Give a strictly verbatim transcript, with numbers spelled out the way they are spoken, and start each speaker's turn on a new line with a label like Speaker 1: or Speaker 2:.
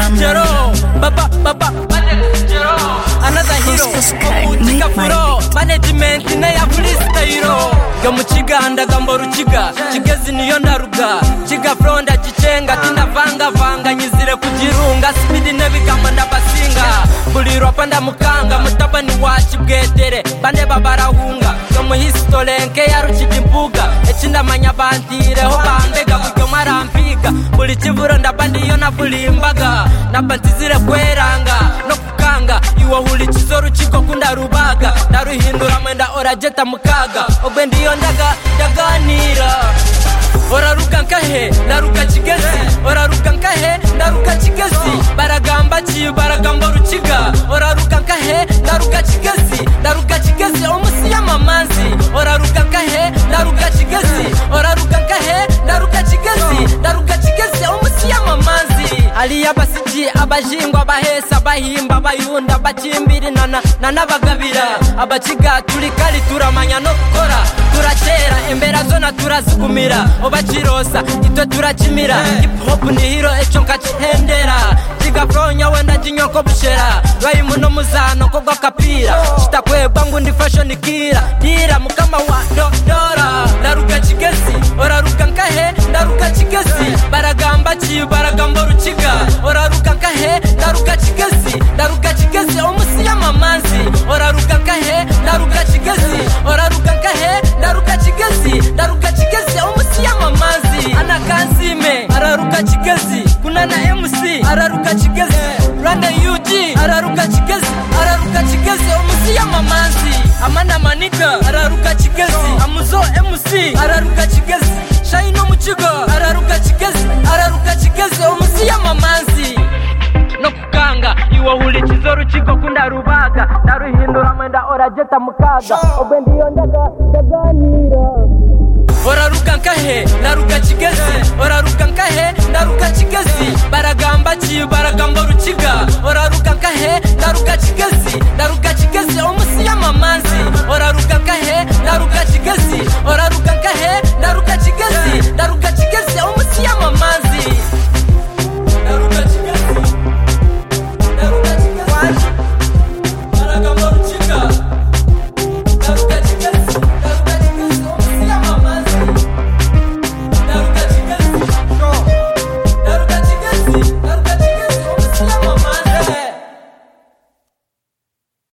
Speaker 1: kigero baba baba another hero utika furo management na ya freestyle yo mu kiganda gambo rukiga kigezi niyo ndaruga kiga fronda gicenga tinavanga vanga nyizire kugirunga speed nebigamba ndabasinga buri ropa ndamukanga mutabani wachi bwetere bane babarahunga yo mu history nke ya rukigimbuga ekinda manya bandire ho bambega buryo marampiga buri kivuro ndabandi yo nabulimbaga nabantizire kweranga no kukanga iwo huli kizoru kiko kunda rubaga naruhindura mwenda orajeta mukaga ogwe ndiyo ndaga ndaganira oraruka nkahe naruka kigezi oraruka nkahe naruka kigezi baragamba ki baragamba rukiga oraruka nkahe naruka kigezi naruka kigezi omusi y'amamanzi oraruka nkahe naruka kigezi oraruka nkahe naruka kigezi naruka kigezi omusi y'amamanzi ali abasiji abajingwa bahesa bahimba bayunda bakimbiri nana nanabagabira abakiga turi kali turamanya no gukora turatera embera zona turazigumira obakirosa itwe turakimira hip hop ni hero echo nkakihendera kiga fronya wenda jinyoko bushera rayi muno muzano kogwa kapira kitakweba ngundi fashion kira dira mukama wa dora naruka kigezi oraruka nkahe naruka kigezi baragamba ki baragamba rukiga oraruka nkahe naruka kigezi naruka kigezi omusi y'amamanzi oraruka nkahe naruka kigezi oraruka nkahe naruka kigezi naruka kigezi omusi y'amamanzi anakansime araruka kigezi kunana M C araruka kigezi Rwanda U G araruka kigezi araruka kigezi omusi y'amamanzi amana manika araruka kigezi amuzo M C araruka kigezi Shaino mukigo araruka kigezi araruka kigezi omusi y'amamanzi no kukanga iwo huli kizoru kiko kunda rubaga naruhindura mwenda orajeta mukaga obendi yo ndaga ndaganira oraruka nkahe naruka kigezi oraruka nkahe naruka kigezi baragamba ki baragamba rukiga oraruka nkahe naruka kigezi